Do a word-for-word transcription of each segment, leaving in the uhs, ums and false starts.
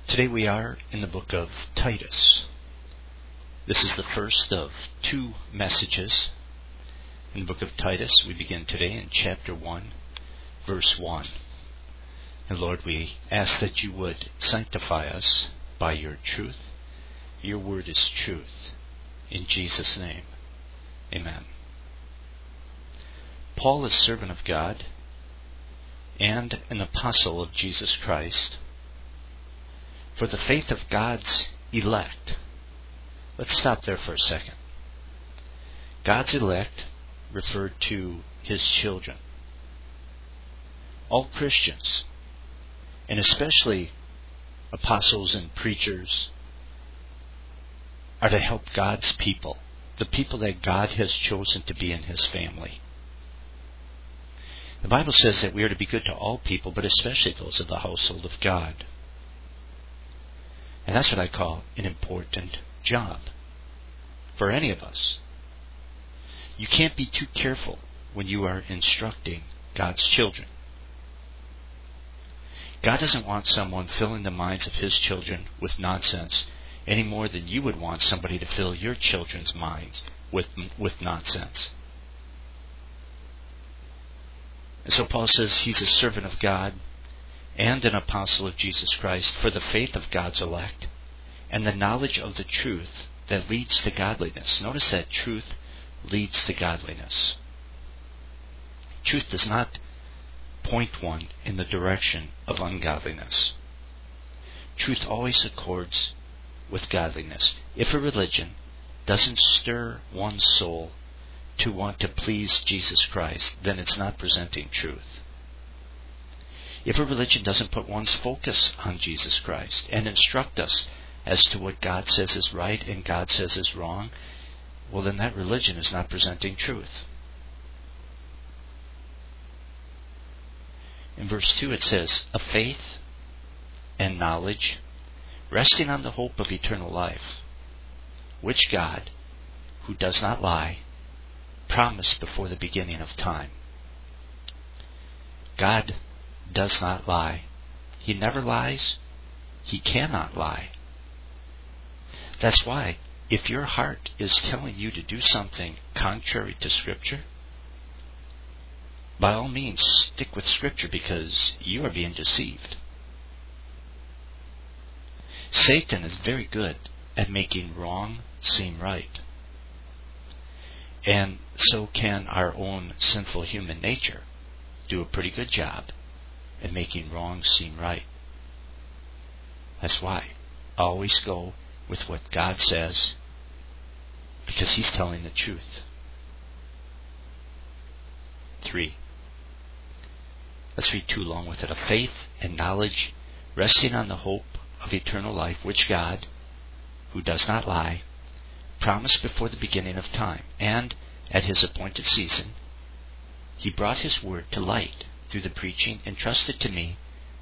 Today we are in the book of Titus. This is the first of two messages in the book of Titus. We begin today in chapter one, verse one. And Lord, we ask that you would sanctify us by your truth. Your word is truth. In Jesus' name, amen. Paul is servant of God and an apostle of Jesus Christ for the faith of God's elect. Let's stop there for a second. God's elect referred to his children. All Christians, and especially apostles and preachers, are to help God's people, the people that God has chosen to be in his family. The Bible says that we are to be good to all people, but especially those of the household of God. And that's what I call an important job for any of us. You can't be too careful when you are instructing God's children. God doesn't want someone filling the minds of his children with nonsense any more than you would want somebody to fill your children's minds with, with nonsense. And so Paul says he's a servant of God and an apostle of Jesus Christ for the faith of God's elect and the knowledge of the truth that leads to godliness. Notice that truth leads to godliness. Truth does not point one in the direction of ungodliness. Truth always accords with godliness. If a religion doesn't stir one's soul to want to please Jesus Christ, then it's not presenting truth. If a religion doesn't put one's focus on Jesus Christ and instruct us as to what God says is right and God says is wrong, well, then that religion is not presenting truth. In verse two it says, "A faith and knowledge, resting on the hope of eternal life, which God, who does not lie, promised before the beginning of time." God does not lie. He never lies. He cannot lie. That's why, if your heart is telling you to do something contrary to Scripture, by all means stick with Scripture, because you are being deceived. Satan is very good at making wrong seem right. And so can our own sinful human nature do a pretty good job at making wrong seem right. That's why always go with what God says, because he's telling the truth. Three. Let's read two along with it. "A faith and knowledge resting on the hope of eternal life, which God, who does not lie, promised before the beginning of time, and at his appointed season he brought his word to light through the preaching entrusted to me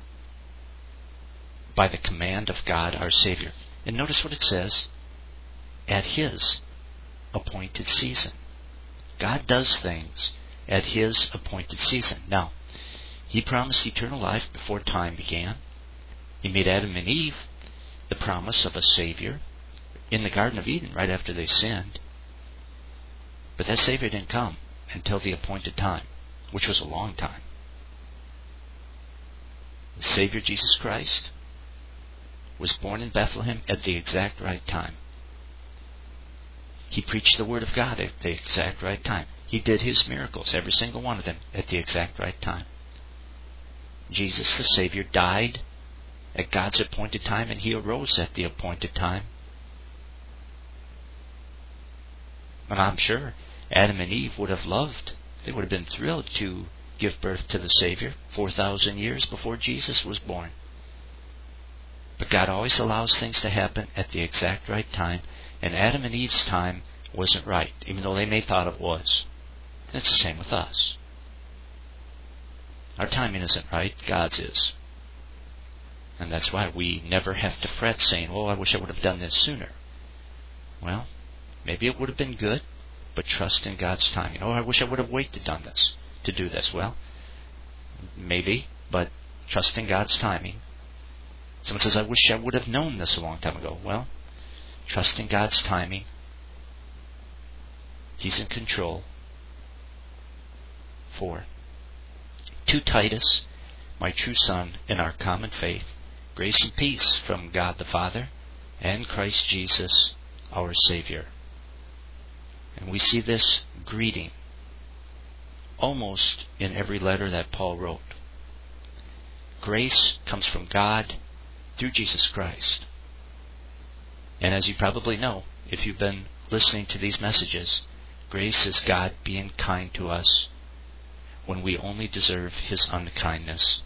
by the command of God our Savior." And notice what it says, at his appointed season. God does things at his appointed season. Now, he promised eternal life before time began. He made Adam and Eve the promise of a Savior in the Garden of Eden right after they sinned. But that Savior didn't come until the appointed time, which was a long time. The Savior, Jesus Christ, was born in Bethlehem at the exact right time. He preached the Word of God at the exact right time. He did his miracles, every single one of them, at the exact right time. Jesus, the Savior, died at God's appointed time, and he arose at the appointed time. And I'm sure Adam and Eve would have loved, they would have been thrilled to give birth to the Savior four thousand years before Jesus was born. But God always allows things to happen at the exact right time, and Adam and Eve's time wasn't right, even though they may thought it was. And it's the same with us. Our timing isn't right, God's is. And that's why we never have to fret saying, "Oh, I wish I would have done this sooner." Well, maybe it would have been good, but trust in God's timing. "Oh, I wish I would have waited done this to do this." Well, maybe, but trust in God's timing. Someone says, I wish I would have known this a long time ago. Well, trust in God's timing. He's in control. Four. To Titus, my true son in our common faith, grace and peace from God the Father and Christ Jesus, our Savior. And we see this greeting almost in every letter that Paul wrote. Grace comes from God through Jesus Christ. And as you probably know, if you've been listening to these messages, grace is God being kind to us when we only deserve His unkindness.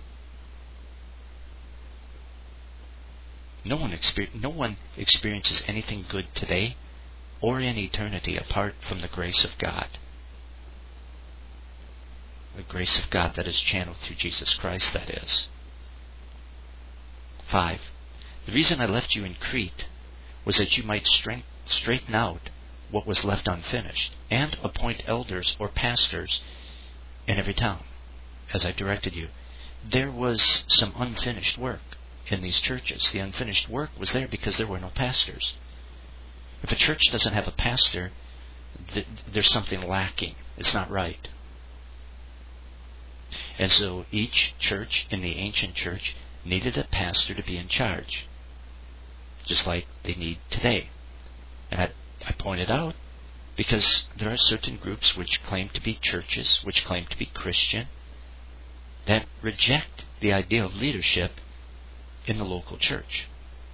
No one, exper- no one experiences anything good today or in eternity apart from the grace of God. The grace of God that is channeled through Jesus Christ, that is. Five. The reason I left you in Crete was that you might strength, straighten out what was left unfinished, and appoint elders or pastors in every town, as I directed you. There was some unfinished work in these churches. The unfinished work was there because there were no pastors. If a church doesn't have a pastor, th- there's something lacking. It's not right. And so each church in the ancient church needed a pastor to be in charge, just like they need today. And I, I pointed out because there are certain groups which claim to be churches, which claim to be Christian, that reject the idea of leadership in the local church.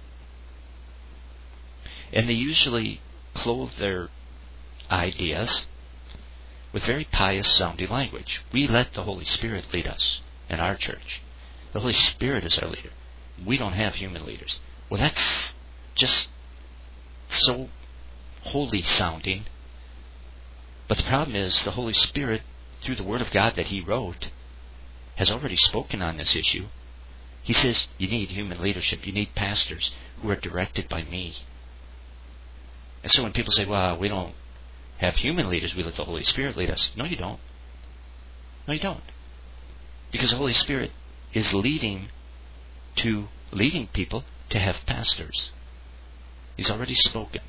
And they usually clothe their ideas with very pious sounding language. We let the Holy Spirit lead us in our church. The Holy Spirit is our leader. We don't have human leaders. Well, that's just so holy sounding. But the problem is the Holy Spirit, through the Word of God that He wrote, has already spoken on this issue. He says you need human leadership. You need pastors who are directed by me. And so when people say, well, we don't have human leaders, we let the Holy Spirit lead us. No, you don't. No, you don't. Because the Holy Spirit is leading to leading people to have pastors. He's already spoken.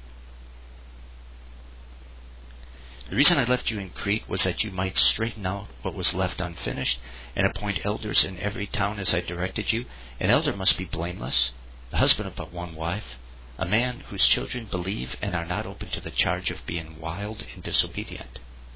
The reason I left you in Crete was that you might straighten out what was left unfinished and appoint elders in every town as I directed you. An elder must be blameless, the husband of but one wife, a man whose children believe and are not open to the charge of being wild and disobedient.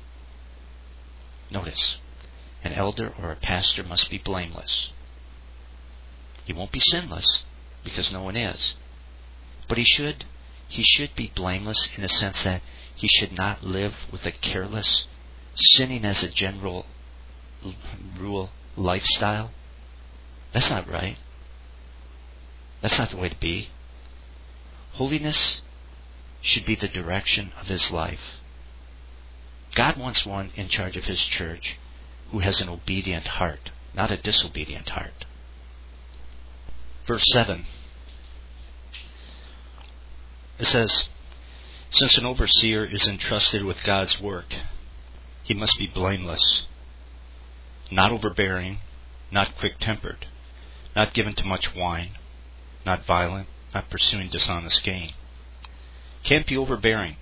Notice, an elder or a pastor must be blameless. He won't be sinless, because no one is. But he should, he should be blameless in the sense that he should not live with a careless, sinning as a general rule lifestyle. That's not right. That's not the way to be. Holiness should be the direction of his life. God wants one in charge of His church who has an obedient heart, not a disobedient heart. Verse seven. It says, since an overseer is entrusted with God's work, he must be blameless, not overbearing, not quick-tempered, not given to much wine, not violent, not pursuing dishonest gain. Can't be overbearing.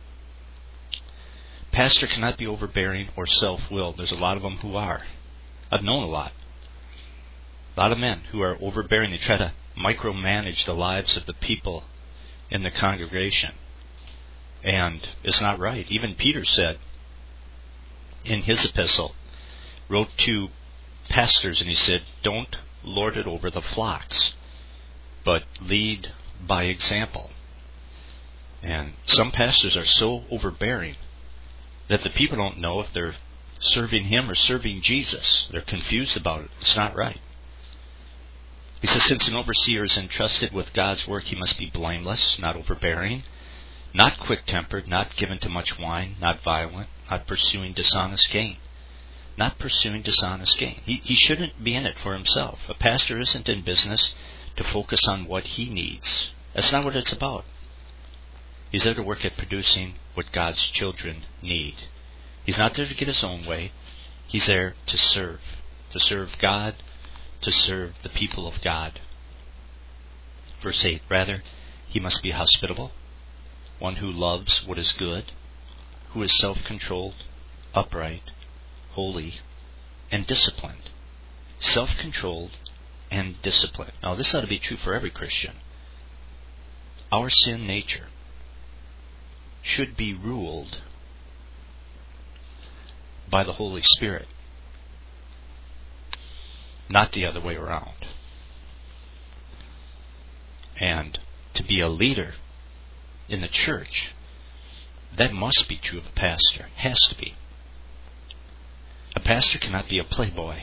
Pastor cannot be overbearing or self-willed. There's a lot of them who are. I've known a lot. A lot of men who are overbearing. They try to micromanage the lives of the people in the congregation. And it's not right. Even Peter said in his epistle, wrote to pastors, and he said, don't lord it over the flocks, but lead by example. And some pastors are so overbearing that the people don't know if they're serving Him or serving Jesus. They're confused about it. It's not right. He says, since an overseer is entrusted with God's work, he must be blameless, not overbearing, not quick-tempered, not given to much wine, not violent, not pursuing dishonest gain. Not pursuing dishonest gain. He, he shouldn't be in it for himself. A pastor isn't in business to focus on what he needs. That's not what it's about. He's there to work at producing what God's children need. He's not there to get his own way. He's there to serve. To serve God, to serve the people of God. Verse eight, rather, he must be hospitable, one who loves what is good, who is self-controlled, upright, holy, and disciplined. Self-controlled and disciplined. Now, this ought to be true for every Christian. Our sin nature should be ruled by the Holy Spirit, not the other way around. And to be a leader in the church, that must be true of a pastor. Has to be. A pastor cannot be a playboy.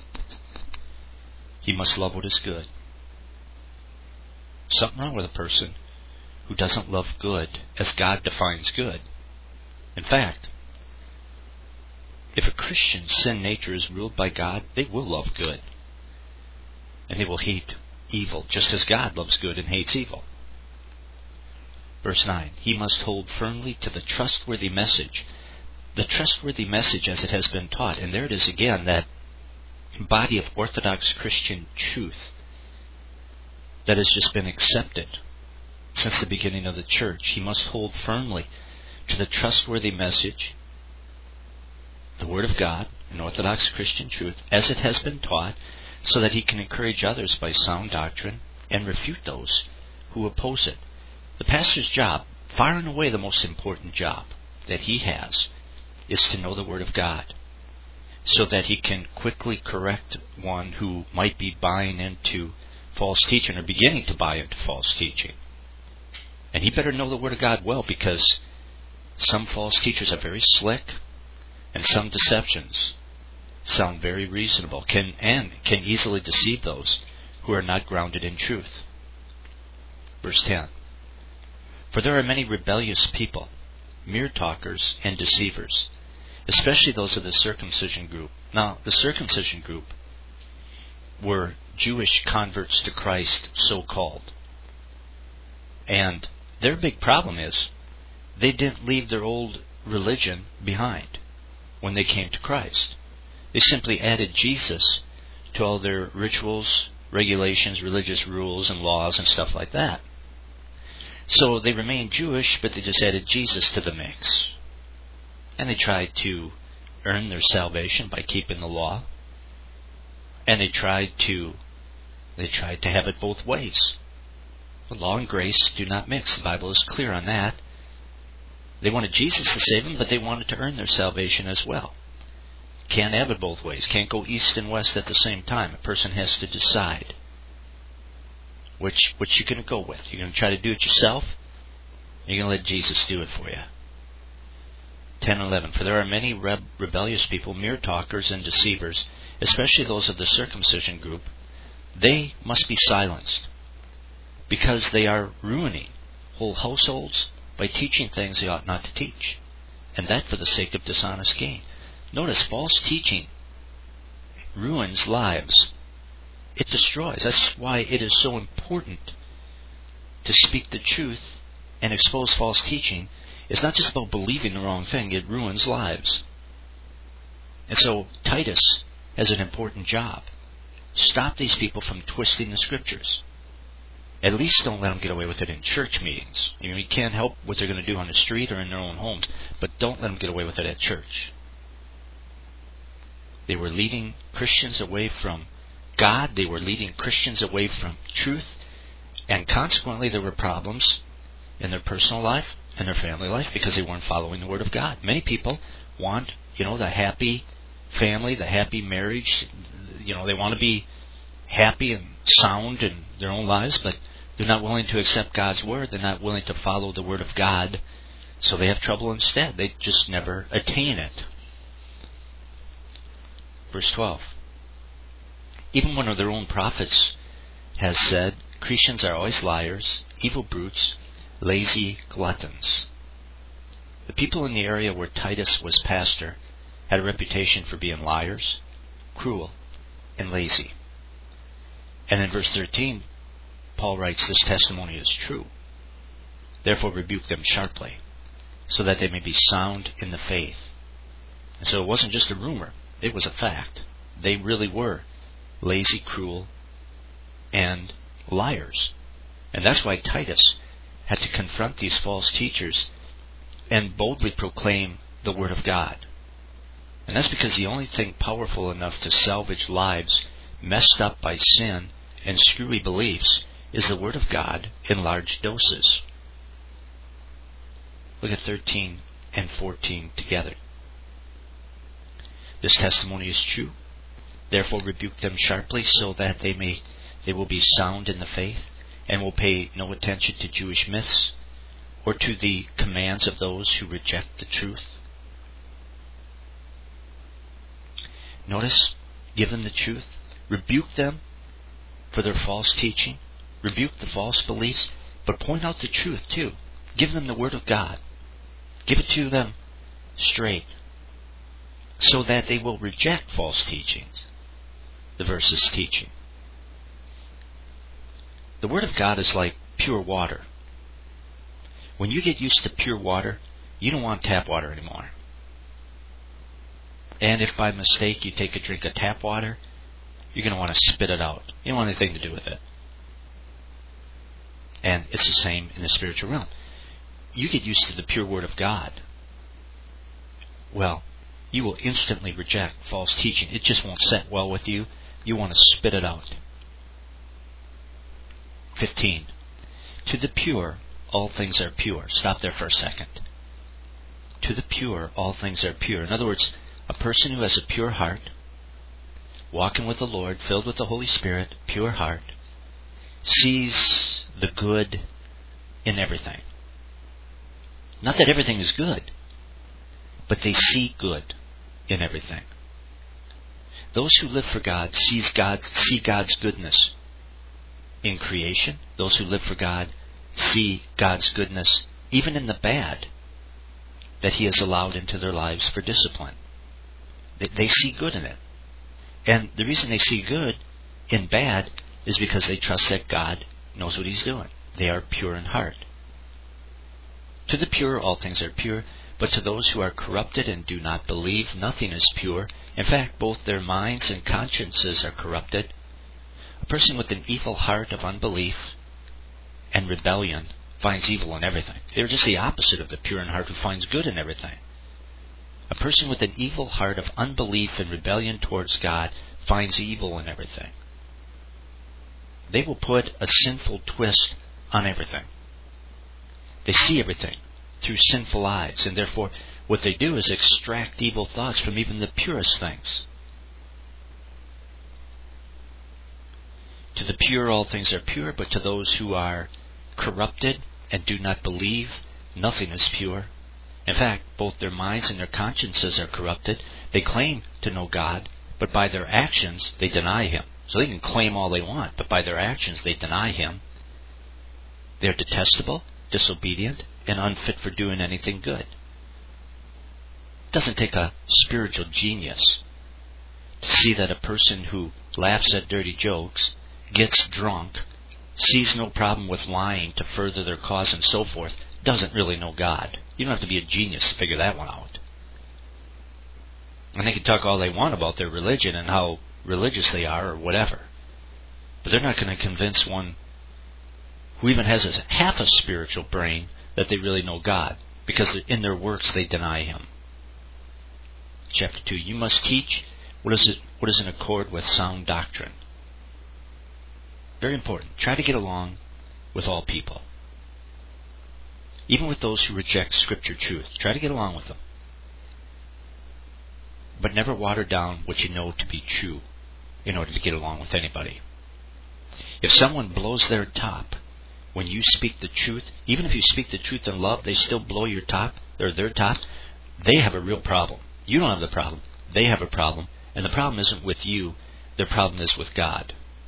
He must love what is good. Something wrong with a person who doesn't love good as God defines good. In fact, if a Christian's sin nature is ruled by God, they will love good. And they will hate evil, just as God loves good and hates evil. Verse nine, he must hold firmly to the trustworthy message. The trustworthy message as it has been taught. And there it is again, that body of Orthodox Christian truth that has just been accepted since the beginning of the church. He must hold firmly to the trustworthy message, the Word of God, and Orthodox Christian truth, as it has been taught, so that he can encourage others by sound doctrine and refute those who oppose it. The pastor's job, far and away the most important job that he has, is to know the Word of God, so that he can quickly correct one who might be buying into false teaching or beginning to buy into false teaching. And he better know the Word of God well, because some false teachers are very slick, and some deceptions sound very reasonable, can and can easily deceive those who are not grounded in truth. Verse ten, for there are many rebellious people, mere talkers and deceivers, especially those of the circumcision group. Now, the circumcision group were Jewish converts to Christ, so-called. And their big problem is they didn't leave their old religion behind when they came to Christ. They simply added Jesus to all their rituals, regulations, religious rules, and laws and stuff like that. So they remained Jewish, but they just added Jesus to the mix. And they tried to earn their salvation by keeping the law. And they tried to they tried to have it both ways. The law and grace do not mix. The Bible is clear on that. They wanted Jesus to save them, but they wanted to earn their salvation as well. Can't have it both ways. Can't go east and west at the same time. A person has to decide which which you're going to go with. You're going to try to do it yourself, or you're going to let Jesus do it for you. ten and eleven. For there are many reb- rebellious people, mere talkers and deceivers, especially those of the circumcision group. They must be silenced, because they are ruining whole households by teaching things they ought not to teach, and that for the sake of dishonest gain. Notice, false teaching ruins lives. It destroys. That's why it is so important to speak the truth and expose false teaching. It's not just about believing the wrong thing. It ruins lives. And so Titus has an important job. Stop these people from twisting the Scriptures. At least don't let them get away with it in church meetings. You know, you can't help what they're going to do on the street or in their own homes, but don't let them get away with it at church. They were leading Christians away from God. They were leading Christians away from truth. And consequently, there were problems in their personal life and their family life because they weren't following the Word of God. Many people want, you know, the happy family, the happy marriage. You know, they want to be happy and sound in their own lives, but they're not willing to accept God's Word. They're not willing to follow the Word of God. So they have trouble instead. They just never attain it. Verse twelve. Even one of their own prophets has said, Christians are always liars, evil brutes, lazy gluttons. The people in the area where Titus was pastor had a reputation for being liars, cruel, and lazy. And in verse thirteen, Paul writes, this testimony is true. Therefore rebuke them sharply, so that they may be sound in the faith. And so it wasn't just a rumor. It was a fact. They really were lazy, cruel, and liars. And that's why Titus had to confront these false teachers and boldly proclaim the Word of God. And that's because the only thing powerful enough to salvage lives messed up by sin and screwy beliefs is the Word of God in large doses. Look at thirteen and fourteen together. This testimony is true. Therefore rebuke them sharply, so that they may they will be sound in the faith, and will pay no attention to Jewish myths, or to the commands of those who reject the truth. Notice, give them the truth, rebuke them for their false teaching, rebuke the false beliefs, but point out the truth too. Give them the Word of God. Give it to them straight, so that they will reject false teachings. The verse is teaching. The Word of God is like pure water. When you get used to pure water, you don't want tap water anymore. And if by mistake you take a drink of tap water, you're going to want to spit it out. You don't want anything to do with it. And it's the same in the spiritual realm. You get used to the pure Word of God, well, you will instantly reject false teaching. It just won't set well with you. You want to spit it out. fifteen. To the pure, all things are pure. Stop there for a second. To the pure, all things are pure. In other words, a person who has a pure heart, walking with the Lord, filled with the Holy Spirit, pure heart, sees the good in everything. Not that everything is good, but they see good in everything. Those who live for God sees God, see God's goodness in creation. Those who live for God see God's goodness even in the bad that He has allowed into their lives for discipline. They, they see good in it. And the reason they see good in bad is because they trust that God knows what He's doing. They are pure in heart. To the pure, all things are pure, but to those who are corrupted and do not believe, nothing is pure. In fact, both their minds and consciences are corrupted. A person with an evil heart of unbelief and rebellion finds evil in everything. They're just the opposite of the pure in heart who finds good in everything. A person with an evil heart of unbelief and rebellion towards God finds evil in everything. They will put a sinful twist on everything. They see everything through sinful eyes, and therefore what they do is extract evil thoughts from even the purest things. To the pure all things are pure, but to those who are corrupted and do not believe, nothing is pure. In fact, both their minds and their consciences are corrupted. They claim to know God, but by their actions they deny Him. So they can claim all they want, but by their actions they deny Him. They're detestable, disobedient, and unfit for doing anything good. It doesn't take a spiritual genius to see that a person who laughs at dirty jokes, gets drunk, sees no problem with lying to further their cause and so forth, doesn't really know God. You don't have to be a genius to figure that one out. And they can talk all they want about their religion and how religious they are or whatever. But they're not going to convince one who even has a half a spiritual brain that they really know God, because in their works they deny Him. Chapter two, you must teach what is, it, what is in accord with sound doctrine. Very important. Try to get along with all people. Even with those who reject Scripture truth. Try to get along with them. But never water down what you know to be true in order to get along with anybody. If someone blows their top when you speak the truth, even if you speak the truth in love, they still blow your top, or their top, they have a real problem. You don't have the problem. They have a problem. And the problem isn't with you. Their problem is with God.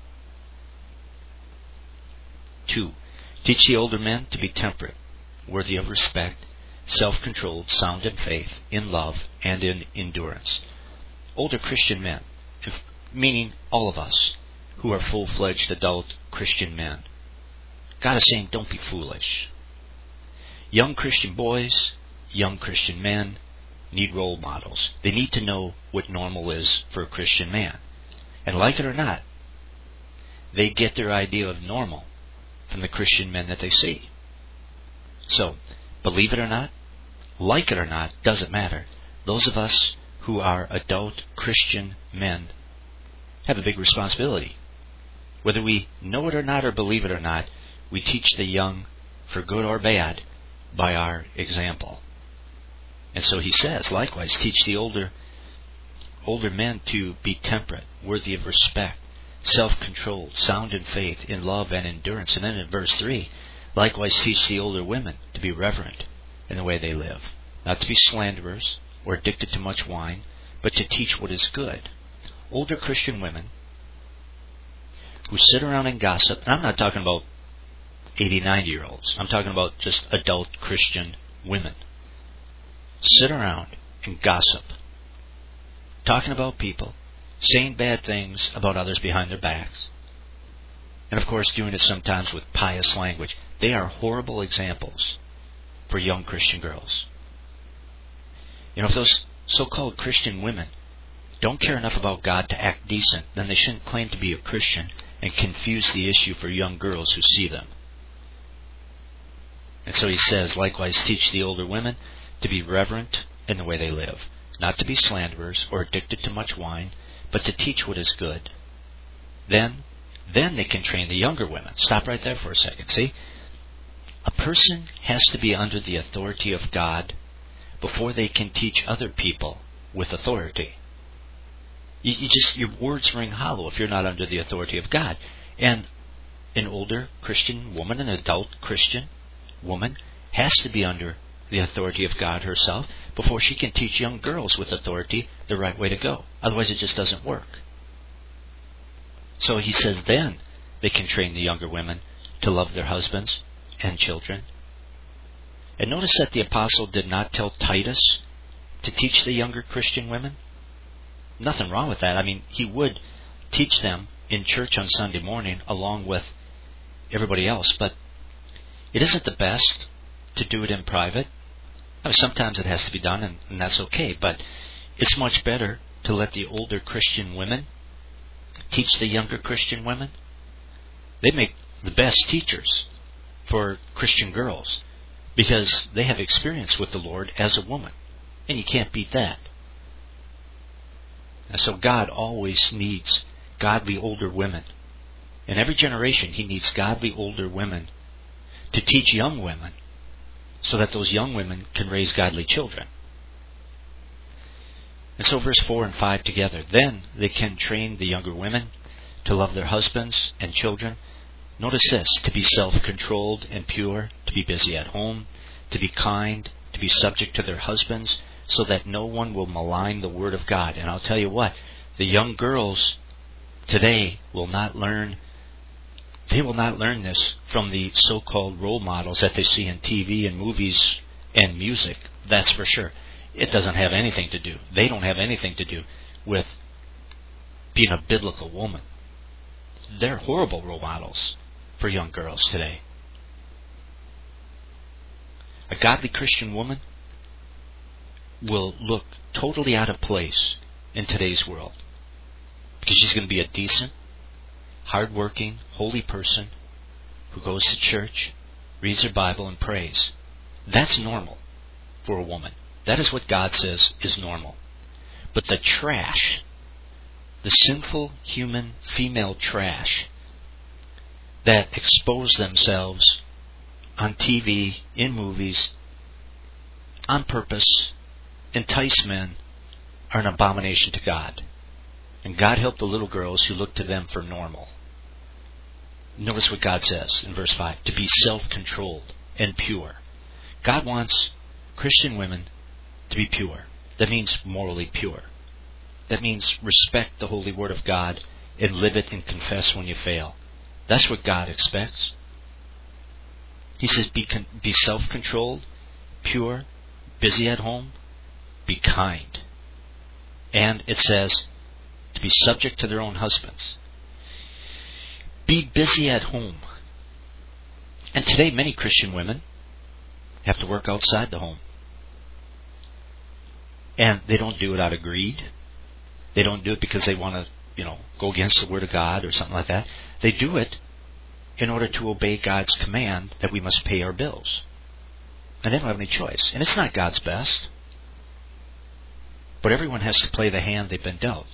Two, teach the older men to be temperate, worthy of respect, self-controlled, sound in faith, in love, and in endurance. Older Christian men, meaning all of us who are full-fledged adult Christian men. God is saying, don't be foolish. Young Christian boys, young Christian men need role models. They need to know what normal is for a Christian man. And like it or not, they get their idea of normal from the Christian men that they see. So, believe it or not, like it or not, doesn't matter. Those of us who are adult Christian men have a big responsibility. Whether we know it or not or believe it or not, we teach the young, for good or bad, by our example. And so he says, likewise, teach the older older men to be temperate, worthy of respect, self-controlled, sound in faith, in love and endurance. And then in verse three, likewise teach the older women to be reverent in the way they live, not to be slanderers or addicted to much wine, but to teach what is good. Older Christian women who sit around and gossip, and I'm not talking about eighty, ninety-year-olds. I'm talking about just adult Christian women. Sit around and gossip, talking about people, saying bad things about others behind their backs, and of course doing it sometimes with pious language. They are horrible examples for young Christian girls. You know, if those so-called Christian women don't care enough about God to act decent, then they shouldn't claim to be a Christian and confuse the issue for young girls who see them. And so he says, likewise teach the older women to be reverent in the way they live, not to be slanderers or addicted to much wine, but to teach what is good. Then, then they can train the younger women. Stop right there for a second. See? A person has to be under the authority of God before they can teach other people with authority. You, you just your words ring hollow if you're not under the authority of God. And an older Christian woman, an adult Christian woman, has to be under the authority of God herself before she can teach young girls with authority the right way to go. Otherwise it just doesn't work. So he says then they can train the younger women to love their husbands and children. And notice that the apostle did not tell Titus to teach the younger Christian women. Nothing wrong with that. I mean, he would teach them in church on Sunday morning along with everybody else, but it isn't the best to do it in private. I mean, sometimes it has to be done, and, and that's okay, but it's much better to let the older Christian women teach the younger Christian women. They make the best teachers for Christian girls because they have experience with the Lord as a woman, and you can't beat that. And so God always needs godly older women. In every generation, He needs godly older women to teach young women so that those young women can raise godly children. And so verse four and five together. Then they can train the younger women to love their husbands and children. Notice this, to be self-controlled and pure, to be busy at home, to be kind, to be subject to their husbands, so that no one will malign the word of God. And I'll tell you what, the young girls today will not learn, they will not learn this from the so-called role models that they see in T V and movies and music. That's for sure. It doesn't have anything to do. They don't have anything to do with being a biblical woman. They're horrible role models for young girls today. A godly Christian woman will look totally out of place in today's world because she's going to be a decent, hard-working, holy person who goes to church, reads her Bible, and prays. That's normal for a woman. That is what God says is normal. But the trash, the sinful human female trash that expose themselves on T V, in movies, on purpose, entice men, are an abomination to God. And God help the little girls who look to them for normal. Notice what God says in verse five, to be self-controlled and pure. God wants Christian women to be pure. That means morally pure. That means respect the holy word of God and live it and confess when you fail. That's what God expects. He says be, con- be self-controlled, pure, busy at home, be kind. And it says to be subject to their own husbands. Be busy at home. And today many Christian women have to work outside the home. And they don't do it out of greed. They don't do it because they want to, you know, go against the Word of God or something like that. They do it in order to obey God's command that we must pay our bills. And they don't have any choice. And it's not God's best. But everyone has to play the hand they've been dealt.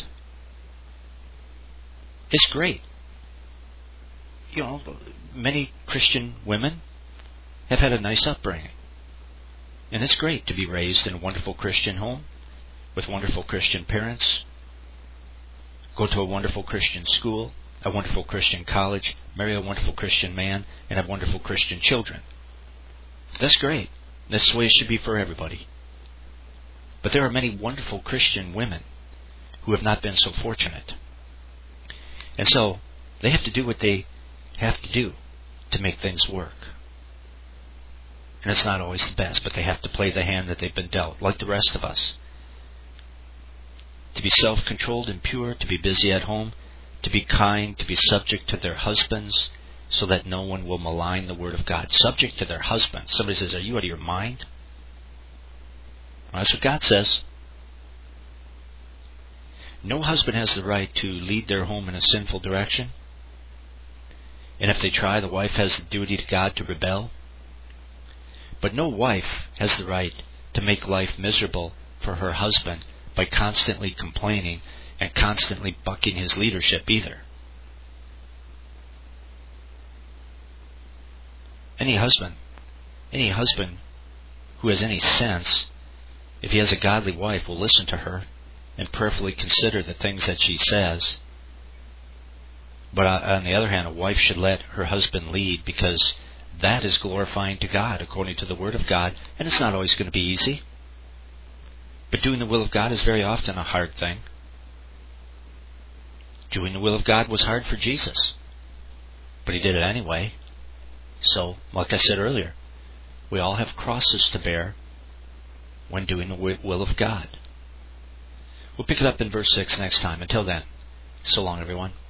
It's great. You know, many Christian women have had a nice upbringing. And it's great to be raised in a wonderful Christian home with wonderful Christian parents, go to a wonderful Christian school, a wonderful Christian college, marry a wonderful Christian man, and have wonderful Christian children. That's great. That's the way it should be for everybody. But there are many wonderful Christian women who have not been so fortunate. And so they have to do what they have to do to make things work. And it's not always the best, but they have to play the hand that they've been dealt, like the rest of us. To be self-controlled and pure, to be busy at home, to be kind, to be subject to their husbands, so that no one will malign the word of God. Subject to their husbands. Somebody says, are you out of your mind? Well, that's what God says. No husband has the right to lead their home in a sinful direction. And if they try, the wife has the duty to God to rebel. But no wife has the right to make life miserable for her husband by constantly complaining and constantly bucking his leadership either. Any husband, any husband who has any sense, if he has a godly wife, will listen to her and prayerfully consider the things that she says. But on the other hand, a wife should let her husband lead, because that is glorifying to God according to the Word of God, and it's not always going to be easy. But doing the will of God is very often a hard thing. Doing the will of God was hard for Jesus, but he did it anyway. So, like I said earlier, we all have crosses to bear when doing the will of God. We'll pick it up in verse six next time. Until then, so long, everyone.